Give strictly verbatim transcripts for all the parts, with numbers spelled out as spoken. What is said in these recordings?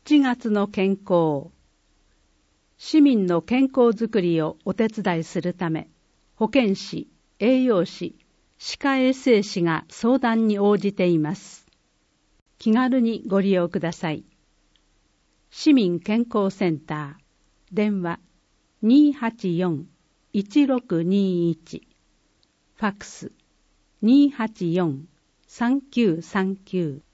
しちがつの健康。市民の健康づくりをお手伝いするため、保健師、栄養士、歯科衛生士が相談に応じています。気軽にご利用ください。市民健康センター、電話 にーはちよん いちろくにいち、ファックス にーはちよん さんきゅうさんきゅう。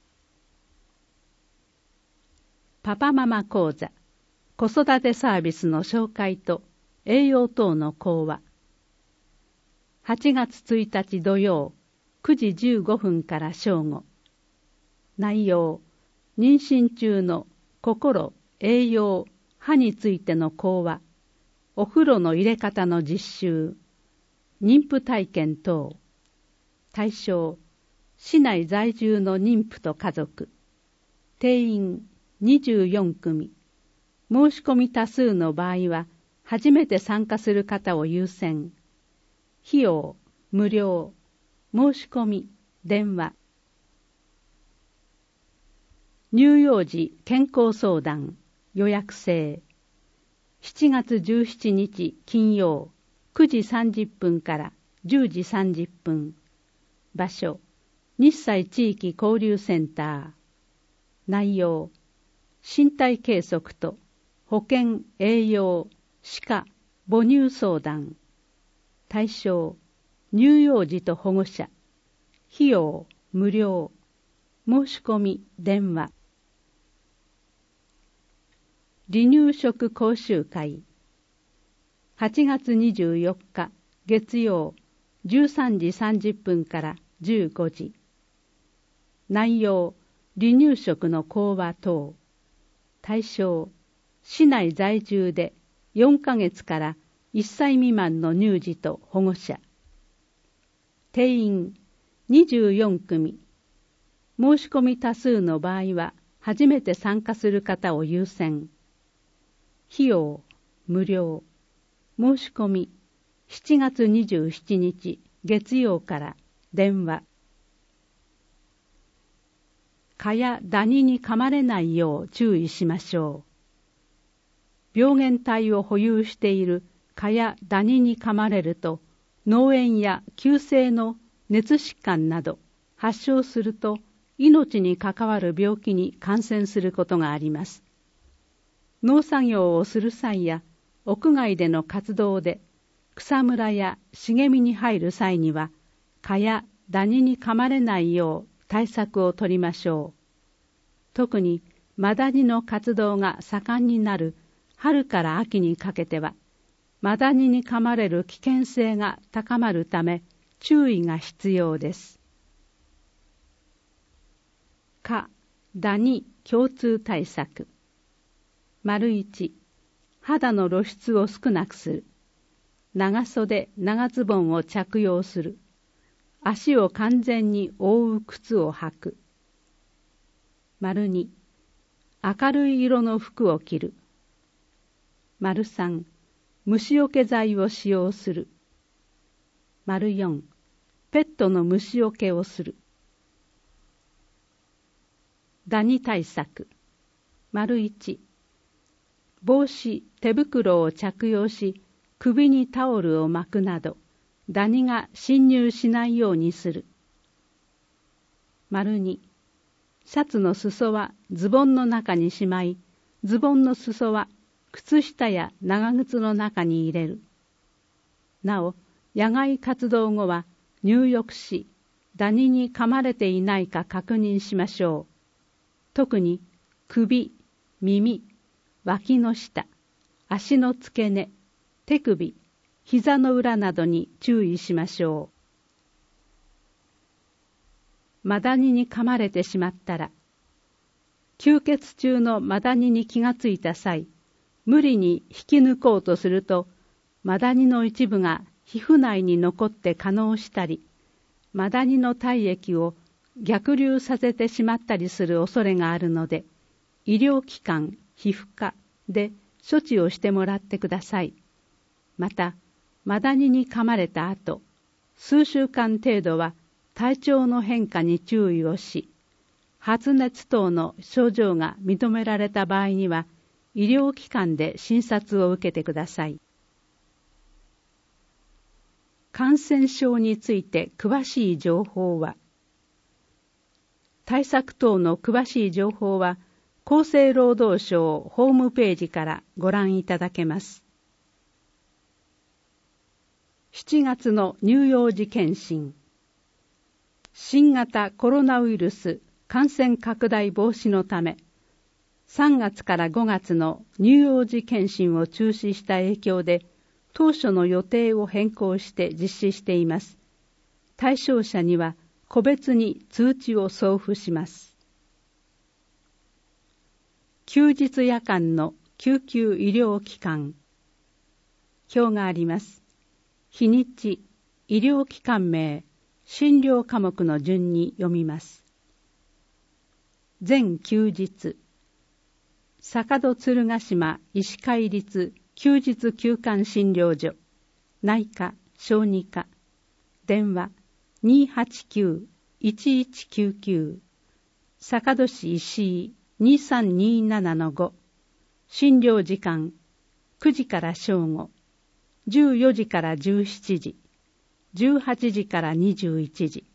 パパママ講座、子育てサービスの紹介と栄養等の講話。はちがつついたち土曜くじじゅうごふんから正午。内容、妊娠中の心、栄養、歯についての講話、お風呂の入れ方の実習、妊婦体験等。対象、市内在住の妊婦と家族。定員にじゅうよんくみ。申し込み多数の場合は、初めて参加する方を優先。費用、無料。申し込み、電話。乳幼児健康相談、予約制。しちがつじゅうしちにち金曜、くじさんじゅっぷんからじゅうじさんじゅっぷん。場所、日西地域交流センター。内容、身体計測と保健、栄養、歯科、母乳相談。対象、乳幼児と保護者。費用、無料。申し込み、電話。離乳食講習会。はちがつにじゅうよっか月曜じゅうさんじさんじゅっぷんからじゅうごじ。内容、離乳食の講話等。対象、市内在住でよんかげつからいっさい未満の乳児と保護者。定員にじゅうよんくみ。申し込み多数の場合は初めて参加する方を優先。費用、無料。申し込みしちがつにじゅうしちにち月曜から電話。蚊やダニに噛まれないよう注意しましょう。病原体を保有している蚊やダニに噛まれると、脳炎や急性の熱疾患など発症すると命に関わる病気に感染することがあります。農作業をする際や屋外での活動で草むらや茂みに入る際には蚊やダニに噛まれないよう対策を取りましょう。特にマダニの活動が盛んになる春から秋にかけてはマダニに噛まれる危険性が高まるため注意が必要です。蚊、ダニ共通対策。丸一、肌の露出を少なくする。長袖、長ズボンを着用する。足を完全に覆う靴を履く。丸二、明るい色の服を着る。丸三、虫除け剤を使用する。丸四、ペットの虫除けをする。ダニ対策。丸一、帽子、手袋を着用し、首にタオルを巻くなど、ダニが侵入しないようにする。丸二、シャツの裾はズボンの中にしまい、ズボンの裾は靴下や長靴の中に入れる。なお、野外活動後は入浴し、ダニに噛まれていないか確認しましょう。特に首、耳、脇の下、足の付け根、手首、膝の裏などに注意しましょう。マダニに噛まれてしまったら、吸血中のマダニに気がついた際、無理に引き抜こうとすると、マダニの一部が皮膚内に残って化膿したり、マダニの体液を逆流させてしまったりする恐れがあるので、医療機関、皮膚科で処置をしてもらってください。また、マダニに噛まれた後、数週間程度は体調の変化に注意をし、 発熱等の症状が認められた場合には、医療機関で診察を受けてください。感染症について詳しい情報は、対策等の詳しい情報は、厚生労働省ホームページからご覧いただけます。しちがつの乳幼児検診。新型コロナウイルス感染拡大防止のため、さんがつからごがつの乳幼児検診を中止した影響で、当初の予定を変更して実施しています。対象者には個別に通知を送付します。休日夜間の救急医療機関。表があります。日にち、医療機関名、診療科目の順に読みます。全休日。坂戸鶴ヶ島医師会立休日休館診療所、内科、小児科、電話 にーはちきゅう いちいちきゅうきゅう、坂戸市石井 にさんにーななのご、診療時間くじから正午、じゅうよじからじゅうしちじ、じゅうはちじからにじゅういちじ。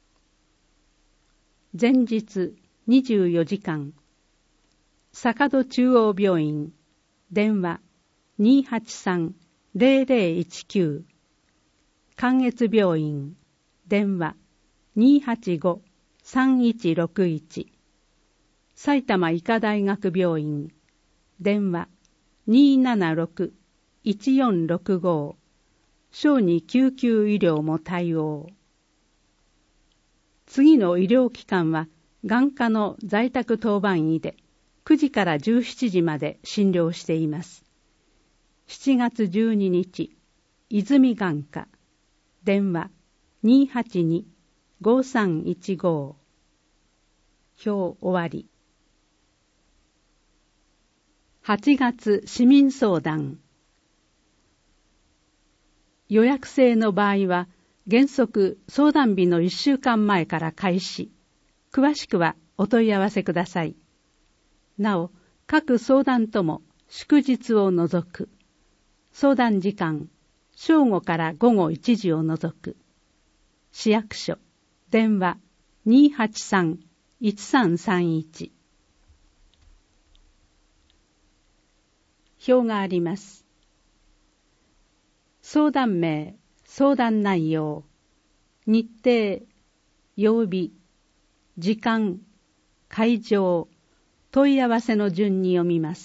前日にじゅうよじかん、坂戸中央病院、電話 にーはちさん ぜろぜろいちきゅう、関越病院、電話 にーはちご さんいちろくいち、埼玉医科大学病院、電話 にーななろく いちよんろくご、小児救急医療も対応。次の医療機関は眼科の在宅当番医でくじからじゅうしちじまで診療しています。しちがつじゅうににち、泉眼科、電話 にーはちに ごさんいちご。表終わり。はちがつ市民相談。予約制の場合は原則相談日のいっしゅうかんまえから開始。詳しくはお問い合わせください。なお、各相談とも祝日を除く。相談時間、正午からごごいちじを除く。市役所、電話 にーはちさん いちさんさんいち。表があります。相談名、相談内容、日程、曜日、時間、会場、問い合わせの順に読みます。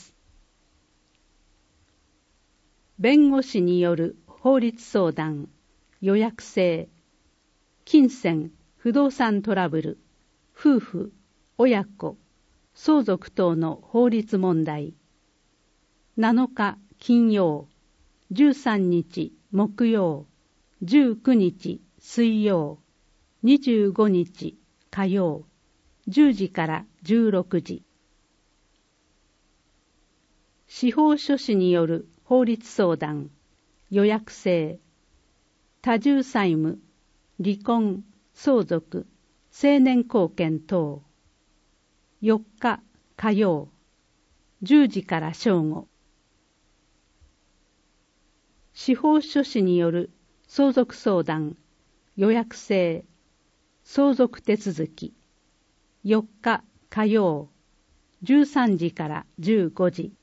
弁護士による法律相談、予約制、金銭、不動産トラブル、夫婦、親子、相続等の法律問題。なのか金曜、じゅうさんにち木曜、じゅうくにち水曜、にじゅうごにち火曜、じゅうじからじゅうろくじ。司法書士による法律相談、予約制、多重債務、離婚、相続、成年後見等。よっか火曜、じゅうじから正午。司法書士による相続相談、予約制、相続手続き、よっか火曜、じゅうさんじからじゅうごじ。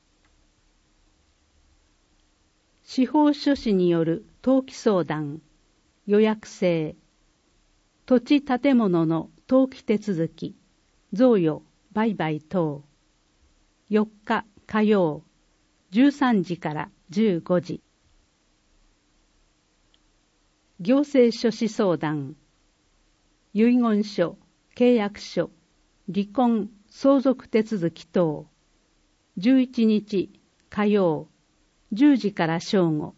司法書士による登記相談、予約制、土地建物の登記手続き、贈与、売買等。よっか火曜、じゅうさんじからじゅうごじ。行政書士相談、遺言書、契約書、離婚、相続手続き等。じゅういちにち火曜、じゅうじから正午。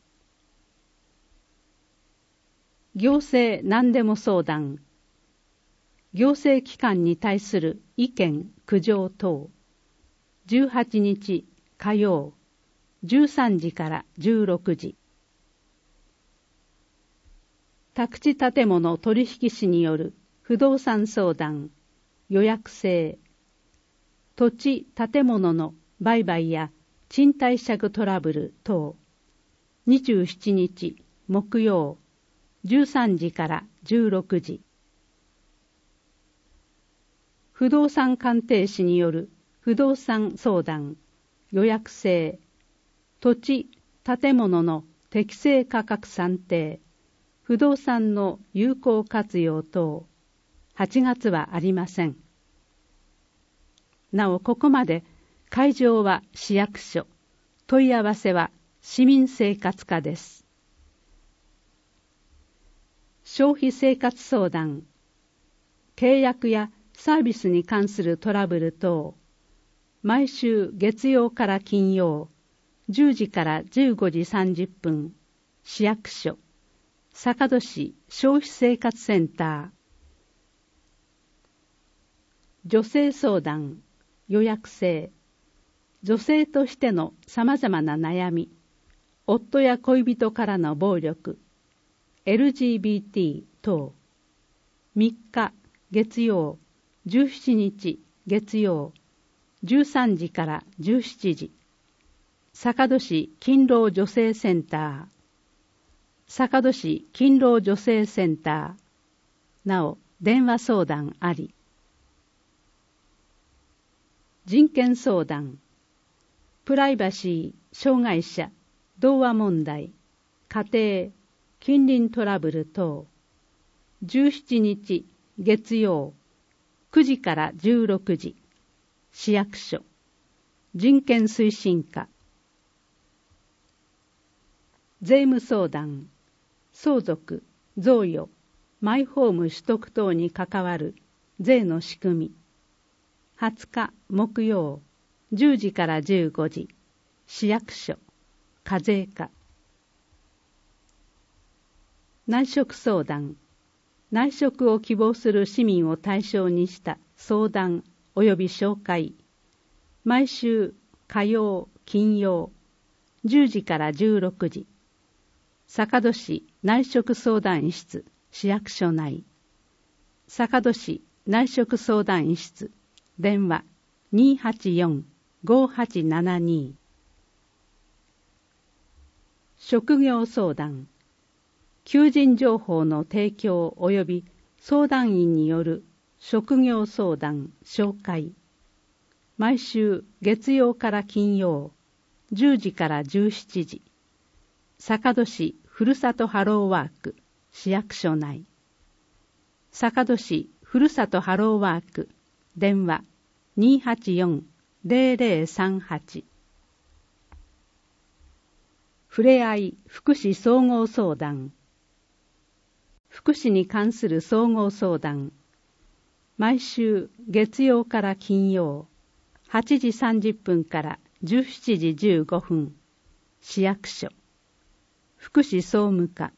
行政何でも相談、行政機関に対する意見、苦情等。じゅうはちにち火曜、じゅうさんじからじゅうろくじ。宅地建物取引士による不動産相談、 予約制。土地・建物の売買や賃貸借トラブル等。にじゅうしちにち木曜じゅうさんじからじゅうろくじ。不動産鑑定士による不動産相談、予約制。土地・建物の適正価格算定、不動産の有効活用等。はちがつはありません。なおここまで会場は市役所、問い合わせは市民生活課です。消費生活相談、契約やサービスに関するトラブル等、毎週月曜から金曜、じゅうじからじゅうごじさんじゅっぷん、市役所、坂戸市消費生活センター。女性相談、予約制。女性としてのさまざまな悩み、夫や恋人からの暴力、エルジービーティー 等。みっか月曜、じゅうしちにち月曜、じゅうさんじからじゅうしちじ。坂戸市勤労女性センター。坂戸市勤労女性センター。なお、電話相談あり。人権相談、プライバシー、障害者、童話問題、家庭、近隣トラブル等。じゅうしちにち月曜、くじからじゅうろくじ、市役所、人権推進課。税務相談、相続、贈与、マイホーム取得等に関わる税の仕組み。はつか木曜、じゅうじからじゅうごじ、市役所、課税課。内職相談、内職を希望する市民を対象にした相談及び紹介。毎週火曜、金曜、じゅうじからじゅうろくじ、坂戸市内職相談室、市役所内。坂戸市内職相談室、電話 にーはちよん ごーはちななに。職業相談、求人情報の提供及び相談員による職業相談紹介。毎週月曜から金曜、じゅうじからじゅうしちじ。坂戸市ふるさとハローワーク、市役所内。坂戸市ふるさとハローワーク、電話 にーはちよん ぜろぜろさんはち。ふれあい福祉総合相談、福祉に関する総合相談。毎週月曜から金曜、はちじさんじゅっぷんからじゅうしちじじゅうごふん、市役所、福祉総務課。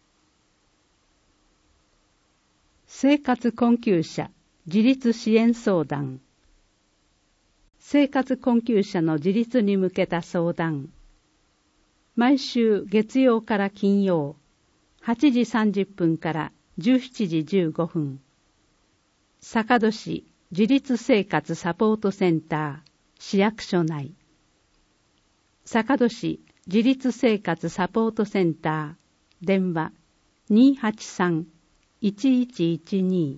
生活困窮者自立支援相談、生活困窮者の自立に向けた相談。毎週月曜から金曜、はちじさんじゅっぷんからじゅうしちじじゅうごふん、坂戸市自立生活サポートセンター、市役所内。坂戸市自立生活サポートセンター、電話 にーはちさん いちいちいちに。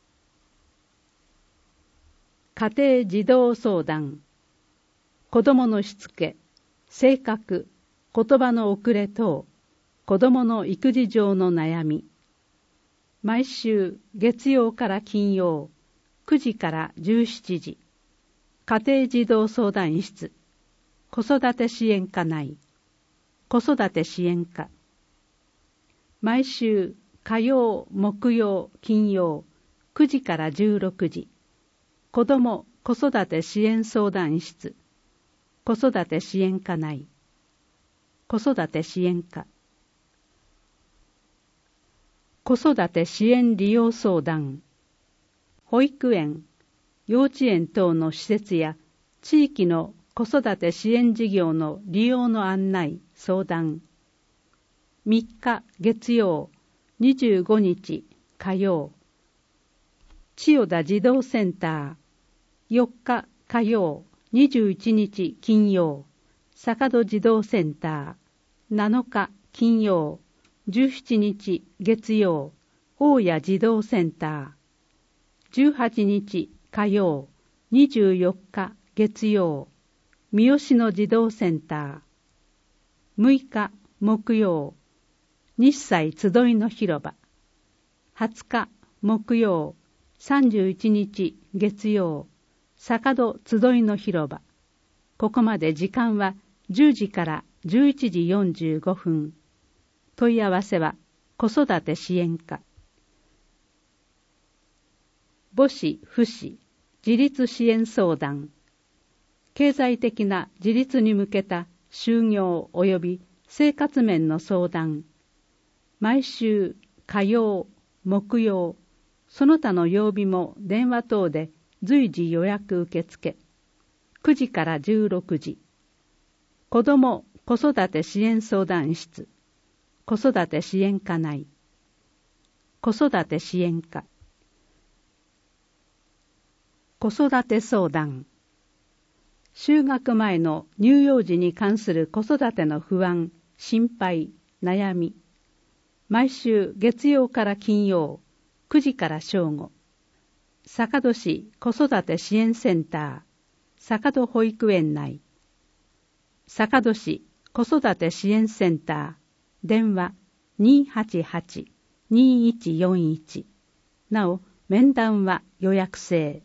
家庭児童相談、子どものしつけ、性格、言葉の遅れ等、子どもの育児上の悩み。毎週月曜から金曜、くじからじゅうしちじ、家庭児童相談室、子育て支援課内、子育て支援課。毎週火曜、木曜、金曜、くじからじゅうろくじ、子ども子育て支援相談室、子育て支援課内、子育て支援課。子育て支援利用相談、保育園、幼稚園等の施設や地域の子育て支援事業の利用の案内、相談。みっか月曜、にじゅうごにち火曜、千代田児童センター、 よっか火曜、にじゅういちにち金曜、坂戸児童センター。なのか金曜、じゅうしちにち月曜、大谷児童センター。じゅうはちにち火曜、にじゅうよっか月曜、三好の児童センター。むいか木曜、日祭集いの広場。はつか木曜、さんじゅういちにち月曜、坂戸集いの広場。ここまで時間はじゅうじからじゅういちじよんじゅうごふん。問い合わせは子育て支援課。母子・父子自立支援相談。経済的な自立に向けた就業及び生活面の相談。毎週火曜、木曜、その他の曜日も電話等で随時予約受付。くじからじゅうろくじ。子ども・子育て支援相談室。子育て支援課内。子育て支援課。子育て相談。就学前の乳幼児に関する子育ての不安、心配、悩み。毎週月曜から金曜、くじから正午。坂戸市子育て支援センター、坂戸保育園内。坂戸市子育て支援センター、電話 にーはちはち にーいちよんいち。なお、面談は予約制。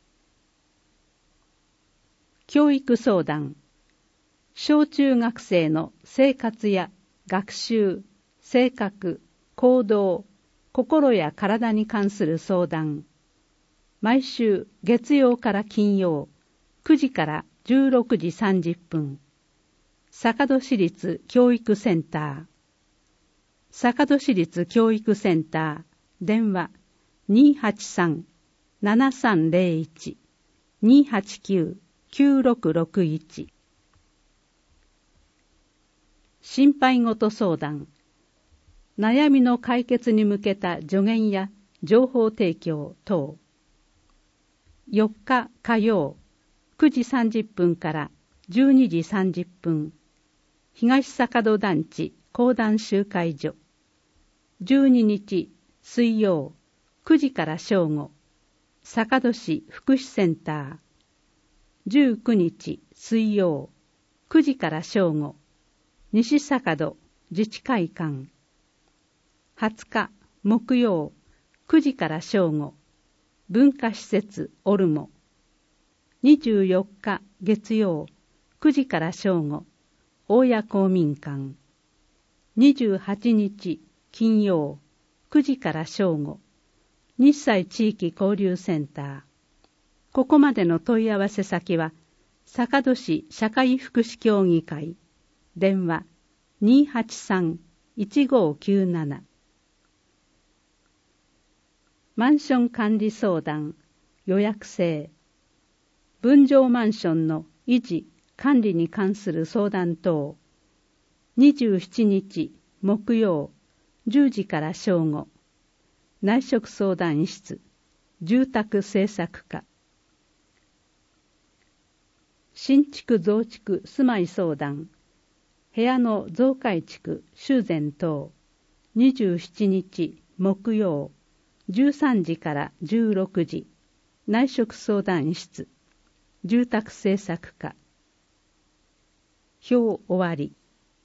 教育相談。小中学生の生活や学習、性格、行動、心や体に関する相談。毎週月曜から金曜、くじからじゅうろくじさんじゅっぷん。坂戸市立教育センター。坂戸市立教育センター、電話 にーはちさん ななさんぜろいち にーはちきゅう きゅうろくろくいち。心配事相談。悩みの解決に向けた助言や情報提供等。よっか火曜、くじさんじゅっぷんからじゅうにじさんじゅっぷん。東坂戸団地講談集会所。じゅうににち水曜、くじから正午。坂戸市福祉センター。じゅうくにち水曜、くじから正午。西坂戸自治会館。はつか木曜、くじから正午。文化施設オルモ。にじゅうよっか月曜、くじから正午。大谷公民館。にじゅうはちにち金曜、くじから正午。日祭地域交流センター。ここまでの問い合わせ先は、坂戸市社会福祉協議会。電話 にーはちさん いちごきゅうなな。マンション管理相談、予約制。分譲マンションの維持・管理に関する相談等。にじゅうしちにち木曜、じゅうじから正午。内職相談室、住宅政策課。新築増築住まい相談。部屋の増改築修繕等。にじゅうしちにち木曜、じゅうさんじからじゅうろくじ。内職相談室、住宅政策課。表終わり。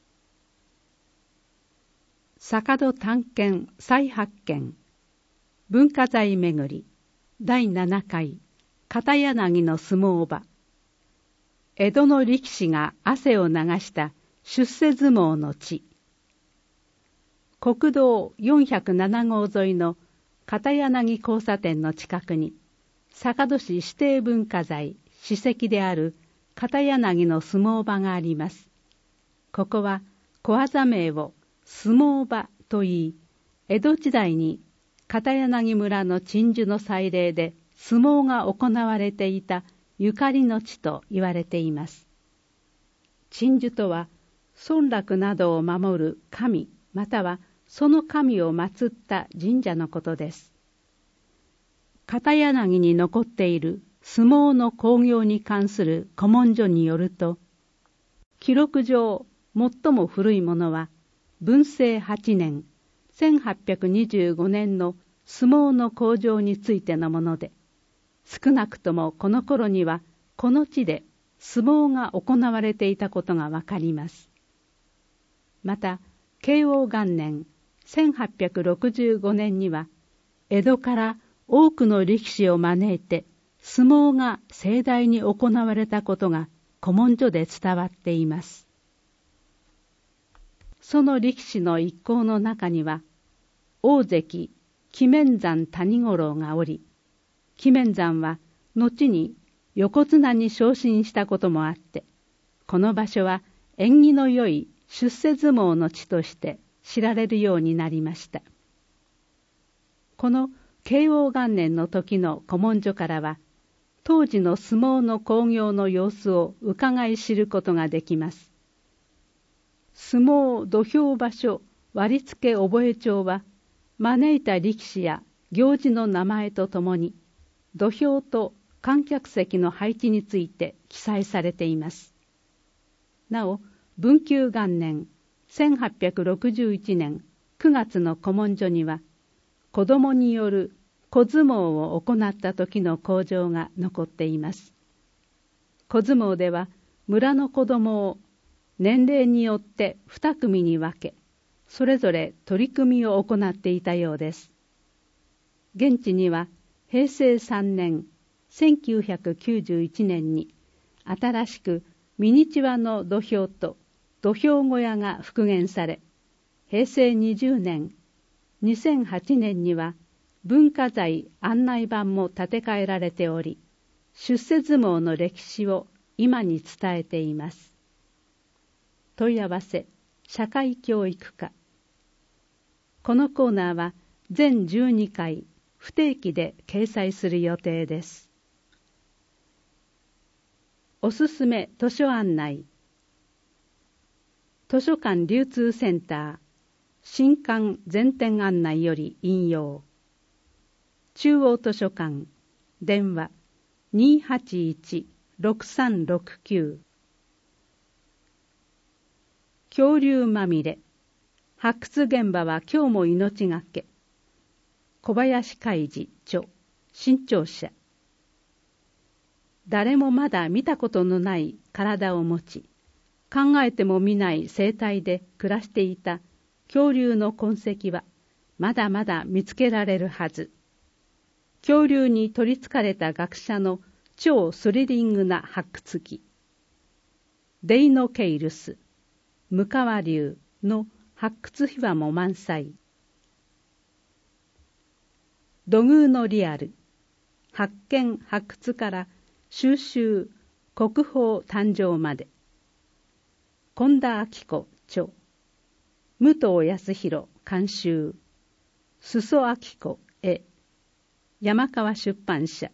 坂戸探検再発見。文化財めぐりだいななかい片柳の相撲場。江戸の力士が汗を流した出世相撲の地。国道よんひゃくななごう沿いの片柳交差点の近くに坂戸市指定文化財史跡である片柳の相撲場があります。ここは小技名を相撲場といい、江戸時代に片柳村の鎮守の祭礼で相撲が行われていたゆかりの地と言われています。鎮守とは村落などを守る神またはその神を祀った神社のことです。片柳に残っている相撲の興行に関する古文書によると、記録上最も古いものは文政はちねんせんはっぴゃくにじゅうごねんの相撲の興行についてのもので、少なくともこの頃にはこの地で相撲が行われていたことがわかります。また慶応元年せんはっぴゃくろくじゅうごねんには江戸から多くの力士を招いて相撲が盛大に行われたことが古文書で伝わっています。その力士の一行の中には大関鬼面山谷五郎がおり、鬼面山は後に横綱に昇進したこともあって、この場所は縁起の良い出世相撲の地として知られるようになりました。この慶応元年の時の古文書からは、当時の相撲の興行の様子を伺い知ることができます。相撲土俵場所割付覚帳は、招いた力士や行事の名前とともに、土俵と観客席の配置について記載されています。なお、文久元年せんはっぴゃくろくじゅういちねんくがつの古文書には、子供による小相撲を行った時の口上が残っています。小相撲では村の子供を年齢によって二組に分け、それぞれ取り組みを行っていたようです。現地にはへいせいさんねんせんきゅうひゃくきゅうじゅういちねんに新しくミニチュアの土俵と土俵小屋が復元され、へいせいにじゅうねんにせんはちねんには文化財案内板も建て替えられており、出世相撲の歴史を今に伝えています。問い合わせ社会教育課。このコーナーは全じゅうにかい不定期で掲載する予定です。おすすめ図書案内。図書館流通センター新刊全店案内より引用。中央図書館電話 にーはちいちろくさんろくきゅう。恐竜まみれ。発掘現場は今日も命がけ。小林海二著、新潮社。誰もまだ見たことのない体を持ち、考えても見ない生態で暮らしていた恐竜の痕跡はまだまだ見つけられるはず。恐竜に取りつかれた学者の超スリリングな発掘記。デイノケイルス、ムカワ竜の発掘秘話も満載。土偶のリアル、発見発掘から収集国宝誕生まで。本田明子著、武藤康弘監修、裾明子絵、山川出版社。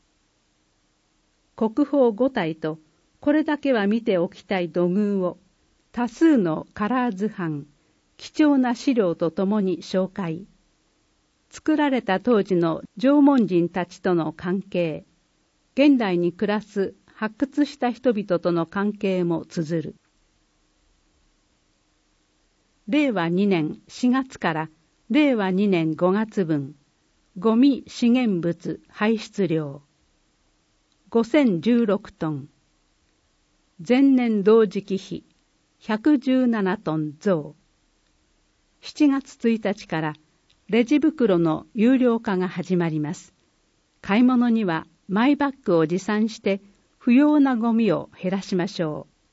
国宝ごたいとこれだけは見ておきたい土偶を多数のカラー図版、貴重な資料とともに紹介。作られた当時の縄文人たちとの関係、現代に暮らす発掘した人々との関係も綴る。れいわにねんしがつかられいわにねんごがつぶん、ゴミ資源物排出量ごせんじゅうろくトン、前年同時期比ひゃくじゅうななトン増。しちがつついたちからレジ袋の有料化が始まります。買い物にはマイバッグを持参して不要なゴミを減らしましょう。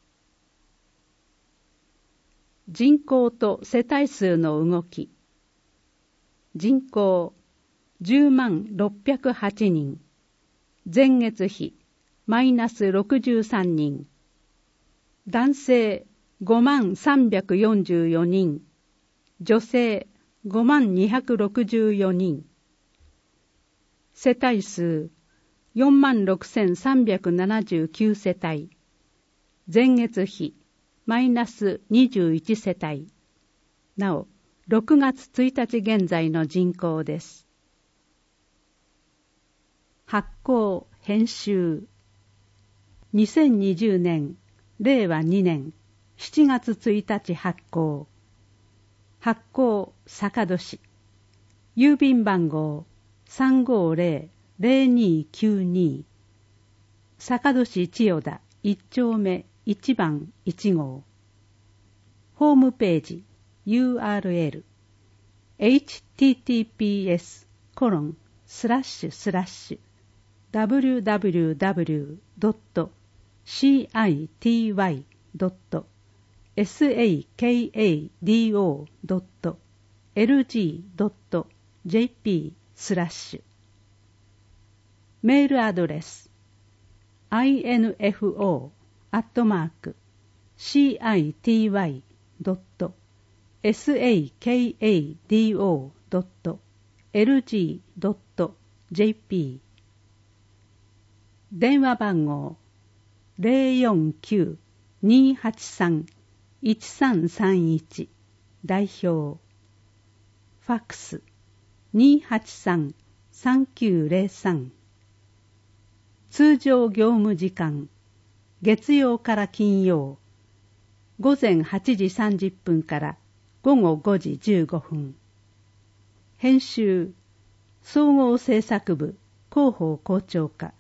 人口と世帯数の動き。人口じゅうまんろっぴゃくはちにん、前月比マイナスろくじゅうさんにん、男性ごまんさんびゃくよんじゅうよにん、女性ごまんにひゃくろくじゅうよにん、世帯数よんまんろくせんさんびゃくななじゅうきゅう世帯、前月比マイナスにじゅういち世帯。なお、ろくがつついたち現在の人口です。 発行編集にせんにじゅうねんれいわにねんしちがつついたち発行。発行坂戸市。郵便番号 さんごーぜろぜろにーきゅうにー 坂戸市千代田いっちょうめいちばんいちごう。ホームページ ユーアールエル エイチティーティーピーエスコロンスラッシュスラッシュ ダブリューダブリューダブリュードットシーアイティーワイドットサカドドットエルジードットジェーピー スラッシュ。メールアドレス アイエヌエフオー アットマーク シーアイティーワイドットサカドドットエルジードットジェーピー。電話番号 ゼロよんきゅう にーはちさん いちさんさんいち 代表。ファックス にーはちさん さんきゅうゼロさん。通常業務時間月曜から金曜午前はちじさんじゅっぷんから午後ごじじゅうごふん。編集総合制作部広報校長課。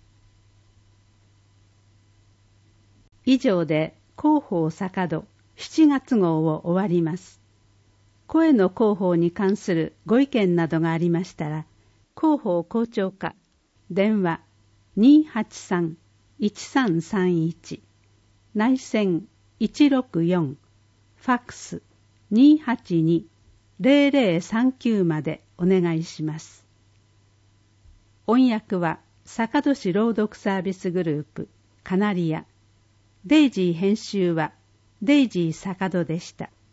以上で広報坂戸しちがつ号を終わります。声の広報に関するご意見などがありましたら、広報校長課電話 にーはちさん いちさんさんいち 内線いちろくよんファックス にーはちに ゼロゼロさんきゅうまでお願いします。音訳は坂戸市朗読サービスグループカナリア。デイジー編集はデイジー坂戸でした。